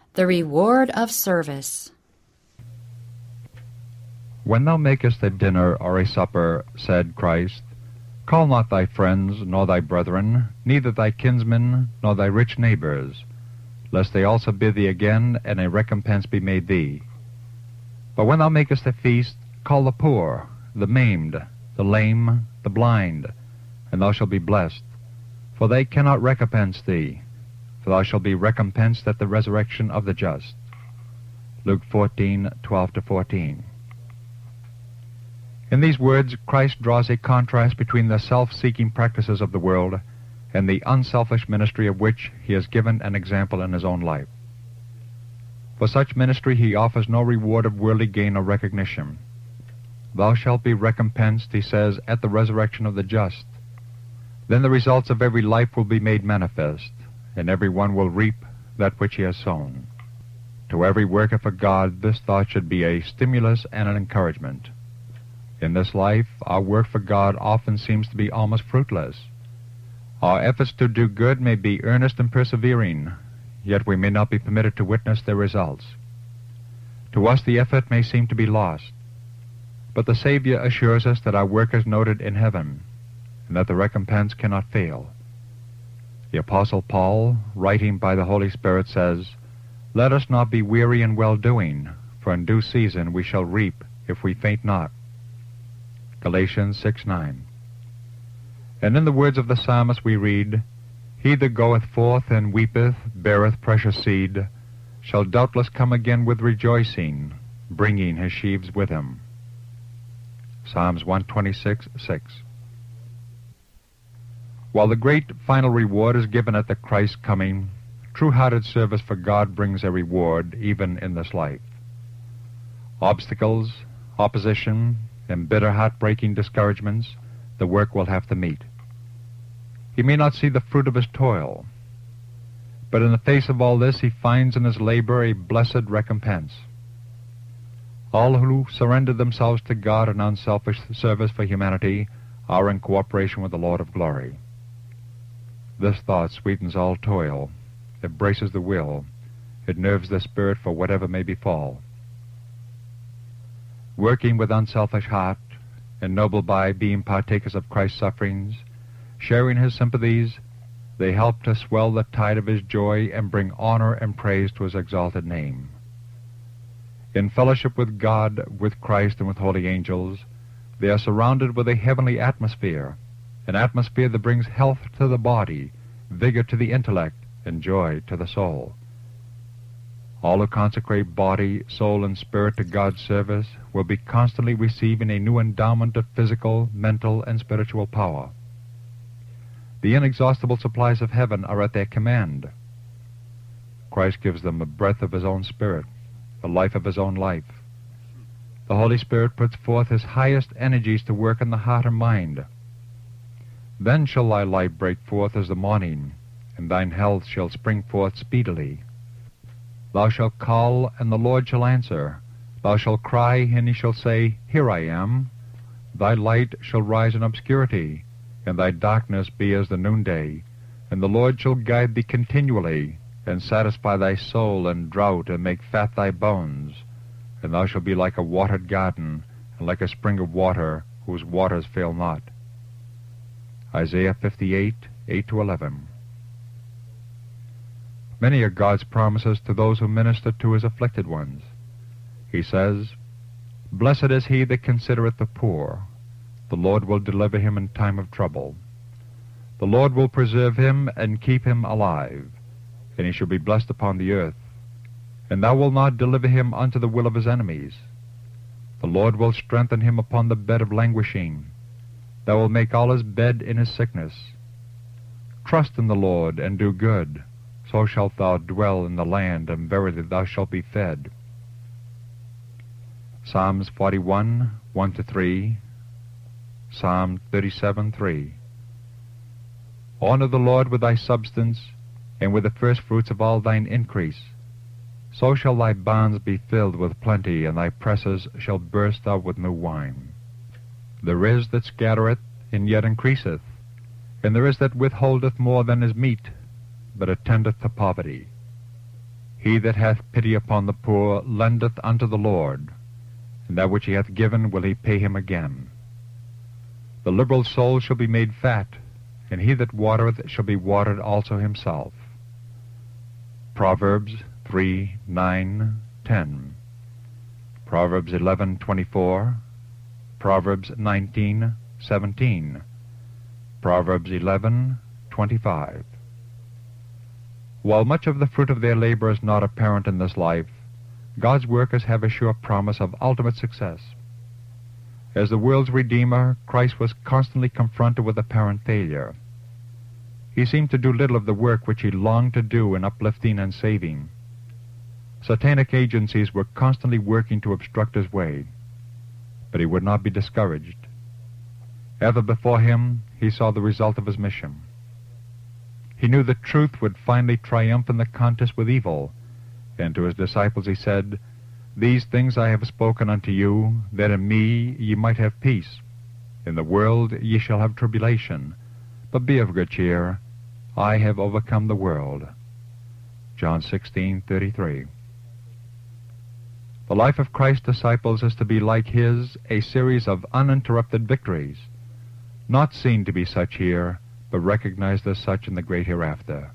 The reward of service. When thou makest a dinner or a supper, said Christ, call not thy friends, nor thy brethren, neither thy kinsmen, nor thy rich neighbors, lest they also bid thee again, and a recompense be made thee. But when thou makest a feast, call the poor, the maimed, the lame, the blind, and thou shalt be blessed, for they cannot recompense thee, for thou shalt be recompensed at the resurrection of the just. Luke 14:12-14. In these words, Christ draws a contrast between the self-seeking practices of the world and the unselfish ministry of which he has given an example in his own life. For such ministry he offers no reward of worldly gain or recognition. Thou shalt be recompensed, he says, at the resurrection of the just. Then the results of every life will be made manifest, and every one will reap that which he has sown. To every worker for God, this thought should be a stimulus and an encouragement. In this life, our work for God often seems to be almost fruitless. Our efforts to do good may be earnest and persevering, yet we may not be permitted to witness their results. To us the effort may seem to be lost, but the Savior assures us that our work is noted in heaven, and that the recompense cannot fail. The Apostle Paul, writing by the Holy Spirit, says, Let us not be weary in well-doing, for in due season we shall reap if we faint not. Galatians 6:9. And in the words of the psalmist we read, He that goeth forth and weepeth, beareth precious seed, shall doubtless come again with rejoicing, bringing his sheaves with him. Psalms 126:6. While the great final reward is given at the Christ's coming, true-hearted service for God brings a reward even in this life. Obstacles, opposition, and bitter, heart-breaking discouragements the work will have to meet. He may not see the fruit of his toil, but in the face of all this he finds in his labor a blessed recompense. All who surrender themselves to God in unselfish service for humanity are in cooperation with the Lord of glory. This thought sweetens all toil, it braces the will, it nerves the spirit for whatever may befall. Working with unselfish heart, ennobled by being partakers of Christ's sufferings, sharing his sympathies, they help to swell the tide of his joy and bring honor and praise to his exalted name. In fellowship with God, with Christ, and with holy angels, they are surrounded with a heavenly atmosphere, an atmosphere that brings health to the body, vigor to the intellect, and joy to the soul. All who consecrate body, soul, and spirit to God's service will be constantly receiving a new endowment of physical, mental, and spiritual power. The inexhaustible supplies of heaven are at their command. Christ gives them the breath of his own Spirit, the life of his own life. The Holy Spirit puts forth his highest energies to work in the heart and mind. Then shall thy light break forth as the morning, and thine health shall spring forth speedily. Thou shalt call, and the Lord shall answer. Thou shalt cry, and he shall say, Here I am. Thy light shall rise in obscurity, and thy darkness be as the noonday. And the Lord shall guide thee continually, and satisfy thy soul in drought, and make fat thy bones. And thou shalt be like a watered garden, and like a spring of water, whose waters fail not. Isaiah 58:8-11. Many are God's promises to those who minister to his afflicted ones. He says, Blessed is he that considereth the poor. The Lord will deliver him in time of trouble. The Lord will preserve him and keep him alive, and he shall be blessed upon the earth. And thou wilt not deliver him unto the will of his enemies. The Lord will strengthen him upon the bed of languishing. Thou wilt make all his bed in his sickness. Trust in the Lord, and do good. So shalt thou dwell in the land, and verily thou shalt be fed. Psalms 41:1-3, Psalm 37:3. Honor the Lord with thy substance, and with the firstfruits of all thine increase. So shall thy barns be filled with plenty, and thy presses shall burst out with new wine. There is that scattereth, and yet increaseth, and there is that withholdeth more than is meet, but attendeth to poverty. He that hath pity upon the poor lendeth unto the Lord, and that which he hath given will he pay him again. The liberal soul shall be made fat, and he that watereth shall be watered also himself. Proverbs 3:9-10. Proverbs 11:24. Proverbs 19:17. Proverbs 11:25. While much of the fruit of their labor is not apparent in this life, God's workers have a sure promise of ultimate success. As the world's Redeemer, Christ was constantly confronted with apparent failure. He seemed to do little of the work which he longed to do in uplifting and saving. Satanic agencies were constantly working to obstruct his way, but he would not be discouraged. Ever before him, he saw the result of his mission. He knew the truth would finally triumph in the contest with evil, and to his disciples he said, "These things I have spoken unto you, that in me ye might have peace. In the world ye shall have tribulation, but be of good cheer. I have overcome the world." John 16:33. The life of Christ's disciples is to be like his, a series of uninterrupted victories, not seen to be such here, but recognized as such in the great hereafter.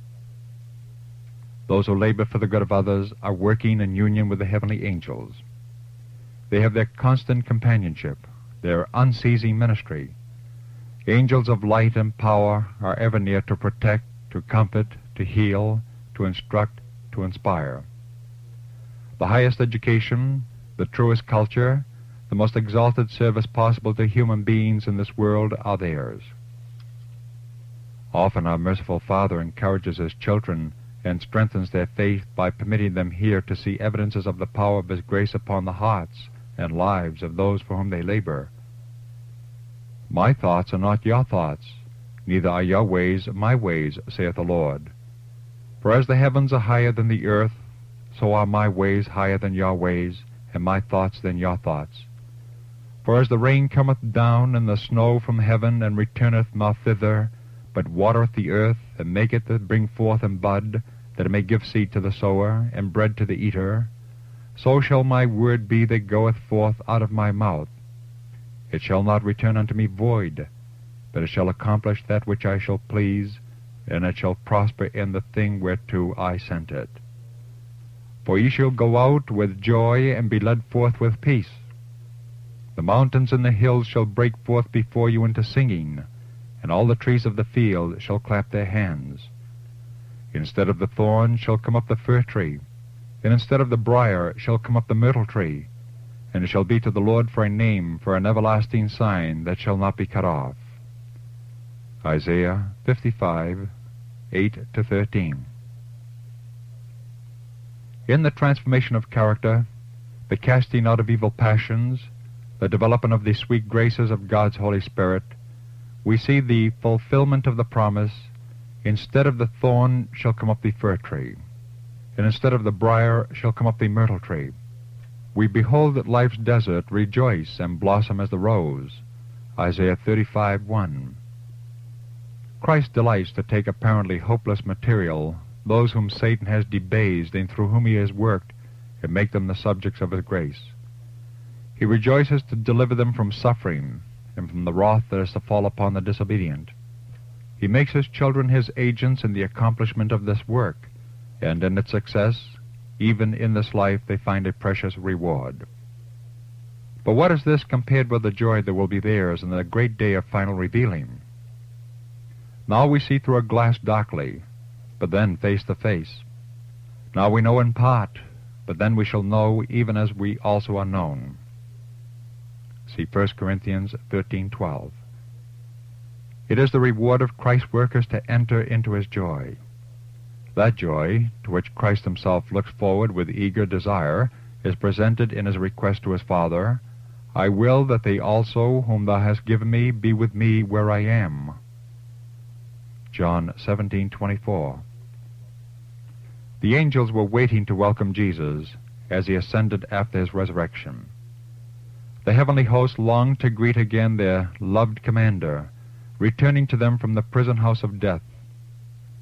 Those who labor for the good of others are working in union with the heavenly angels. They have their constant companionship, their unceasing ministry. Angels of light and power are ever near to protect, to comfort, to heal, to instruct, to inspire. The highest education, the truest culture, the most exalted service possible to human beings in this world are theirs. Often our merciful Father encourages his children and strengthens their faith by permitting them here to see evidences of the power of his grace upon the hearts and lives of those for whom they labor. My thoughts are not your thoughts, neither are your ways my ways, saith the Lord. For as the heavens are higher than the earth, so are my ways higher than your ways, and my thoughts than your thoughts. For as the rain cometh down and the snow from heaven, and returneth not thither, but watereth the earth, and maketh it bring forth and bud, that it may give seed to the sower, and bread to the eater, so shall my word be that goeth forth out of my mouth. It shall not return unto me void, but it shall accomplish that which I shall please, and it shall prosper in the thing whereto I sent it. For ye shall go out with joy, and be led forth with peace. The mountains and the hills shall break forth before you into singing, and all the trees of the field shall clap their hands. Instead of the thorn shall come up the fir tree, and instead of the briar shall come up the myrtle tree, and it shall be to the Lord for a name, for an everlasting sign that shall not be cut off. Isaiah 55:8-13. In the transformation of character, the casting out of evil passions, the development of the sweet graces of God's Holy Spirit, we see the fulfillment of the promise, instead of the thorn shall come up the fir tree, and instead of the briar shall come up the myrtle tree. We behold that life's desert rejoice and blossom as the rose. Isaiah 35:1. Christ delights to take apparently hopeless material, those whom Satan has debased and through whom he has worked, and make them the subjects of his grace. He rejoices to deliver them from suffering and from the wrath that is to fall upon the disobedient. He makes his children his agents in the accomplishment of this work, and in its success, even in this life, they find a precious reward. But what is this compared with the joy that will be theirs in the great day of final revealing? Now we see through a glass darkly, but then face to face. Now we know in part, but then we shall know even as we also are known. See 1 Corinthians 13:12. It is the reward of Christ's workers to enter into his joy. That joy, to which Christ himself looks forward with eager desire, is presented in his request to his Father, "I will that they also whom thou hast given me be with me where I am." John 17:24. The angels were waiting to welcome Jesus as he ascended after his resurrection. The heavenly host longed to greet again their loved commander, returning to them from the prison house of death.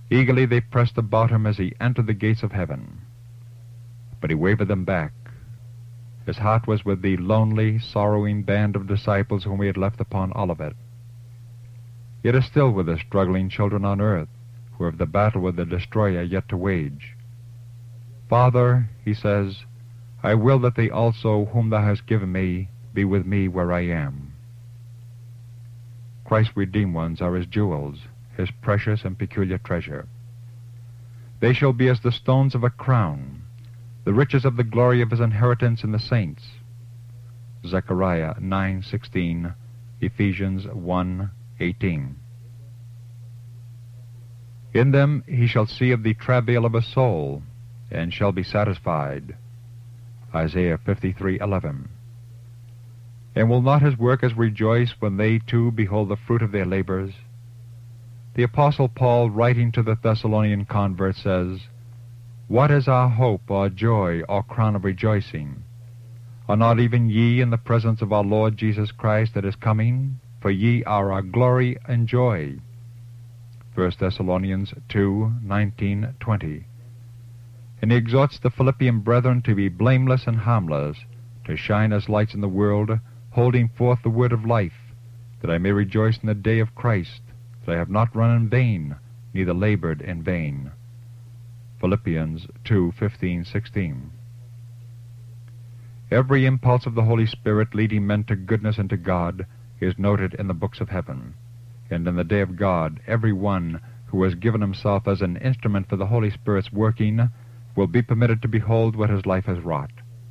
Eagerly they pressed about him as he entered the gates of heaven. But he wavered them back. His heart was with the lonely, sorrowing band of disciples whom he had left upon Olivet. It is still with the struggling children on earth, who have the battle with the destroyer yet to wage. Father, he says, I will that they also, whom thou hast given me, be with me where I am. Christ's redeemed ones are his jewels, his precious and peculiar treasure. They shall be as the stones of a crown, the riches of the glory of his inheritance in the saints. Zechariah 9:16, Ephesians 1:18. In them he shall see of the travail of his soul, and shall be satisfied. Isaiah 53:11. And will not his workers rejoice when they too behold the fruit of their labors? The Apostle Paul, writing to the Thessalonian converts, says, What is our hope, or joy, or crown of rejoicing? Are not even ye in the presence of our Lord Jesus Christ that is coming? For ye are our glory and joy. 1 Thessalonians 2:19-20. And he exhorts the Philippian brethren to be blameless and harmless, to shine as lights in the world, holding forth the word of life, that I may rejoice in the day of Christ, that I have not run in vain, neither labored in vain. Philippians 2:15-16. Every impulse of the Holy Spirit leading men to goodness and to God is noted in the books of heaven, and in the day of God every one who has given himself as an instrument for the Holy Spirit's working will be permitted to behold what his life has wrought.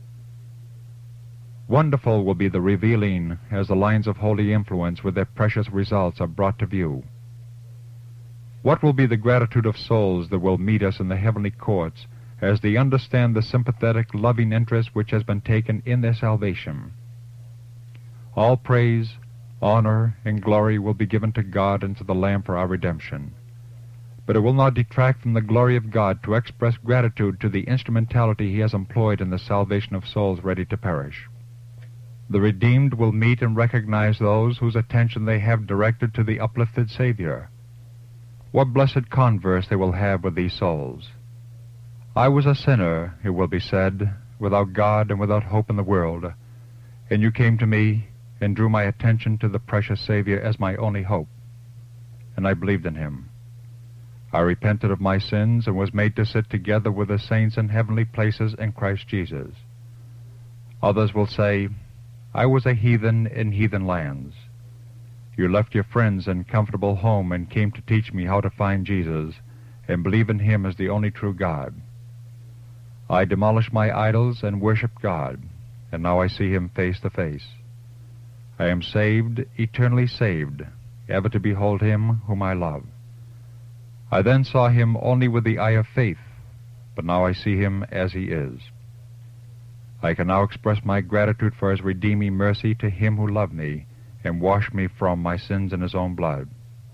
Wonderful will be the revealing as the lines of holy influence with their precious results are brought to view. What will be the gratitude of souls that will meet us in the heavenly courts as they understand the sympathetic, loving interest which has been taken in their salvation? All praise, honor, and glory will be given to God and to the Lamb for our redemption. But it will not detract from the glory of God to express gratitude to the instrumentality he has employed in the salvation of souls ready to perish. The redeemed will meet and recognize those whose attention they have directed to the uplifted Savior. What blessed converse they will have with these souls. I was a sinner, it will be said, without God and without hope in the world, and you came to me and drew my attention to the precious Savior as my only hope, and I believed in him. I repented of my sins and was made to sit together with the saints in heavenly places in Christ Jesus. Others will say, I was a heathen in heathen lands. You left your friends and comfortable home and came to teach me how to find Jesus and believe in him as the only true God. I demolished my idols and worshiped God, and now I see him face to face. I am saved, eternally saved, ever to behold him whom I love. I then saw him only with the eye of faith, but now I see him as he is. I can now express my gratitude for his redeeming mercy to him who loved me and washed me from my sins in his own blood.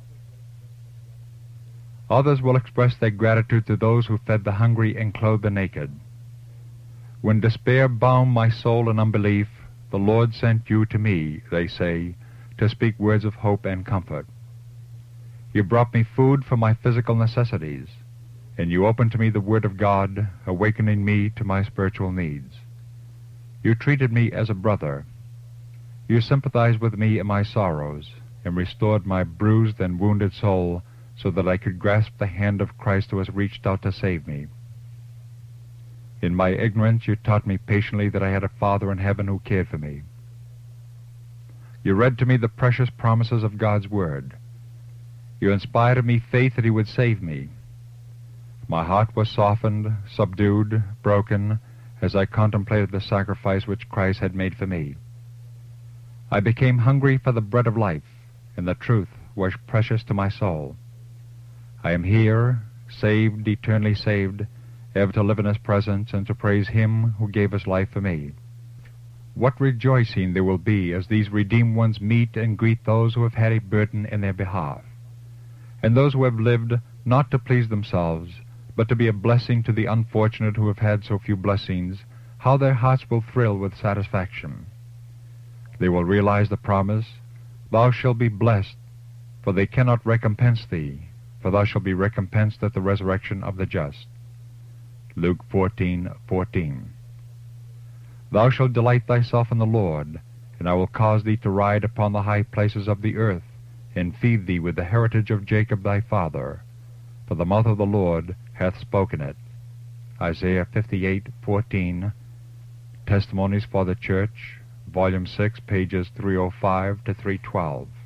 Others will express their gratitude to those who fed the hungry and clothed the naked. When despair bound my soul in unbelief, the Lord sent you to me, they say, to speak words of hope and comfort. You brought me food for my physical necessities, and you opened to me the Word of God, awakening me to my spiritual needs. You treated me as a brother. You sympathized with me in my sorrows, and restored my bruised and wounded soul so that I could grasp the hand of Christ who has reached out to save me. In my ignorance, you taught me patiently that I had a Father in heaven who cared for me. You read to me the precious promises of God's Word. You inspired in me faith that he would save me. My heart was softened, subdued, broken, as I contemplated the sacrifice which Christ had made for me. I became hungry for the bread of life, and the truth was precious to my soul. I am here, saved, eternally saved, ever to live in his presence and to praise him who gave his life for me. What rejoicing there will be as these redeemed ones meet and greet those who have had a burden in their behalf, and those who have lived not to please themselves, but to be a blessing to the unfortunate who have had so few blessings. How their hearts will thrill with satisfaction. They will realize the promise, Thou shalt be blessed, for they cannot recompense thee, for thou shalt be recompensed at the resurrection of the just. Luke 14:14. Thou shalt delight thyself in the Lord, and I will cause thee to ride upon the high places of the earth, and feed thee with the heritage of Jacob thy father. For the mouth of the Lord hath spoken it. Isaiah 58:14. Testimonies for the Church, Volume 6, pages 305 to 312.